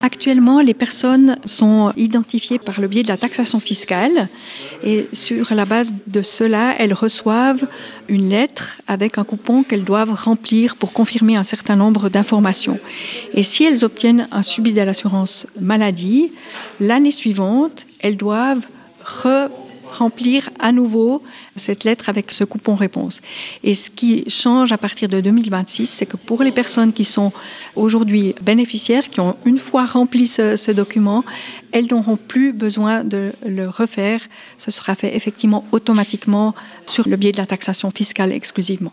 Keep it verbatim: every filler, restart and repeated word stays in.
Actuellement, les personnes sont identifiées par le biais de la taxation fiscale et sur la base de cela, elles reçoivent une lettre avec un coupon qu'elles doivent remplir pour confirmer un certain nombre d'informations. Et si elles obtiennent un subside à l'assurance maladie, l'année suivante, elles doivent re remplir à nouveau cette lettre avec ce coupon réponse. Et ce qui change à partir de deux mille vingt-six, c'est que pour les personnes qui sont aujourd'hui bénéficiaires, qui ont une fois rempli ce, ce document, elles n'auront plus besoin de le refaire. Ce sera fait effectivement automatiquement sur le biais de la taxation fiscale exclusivement.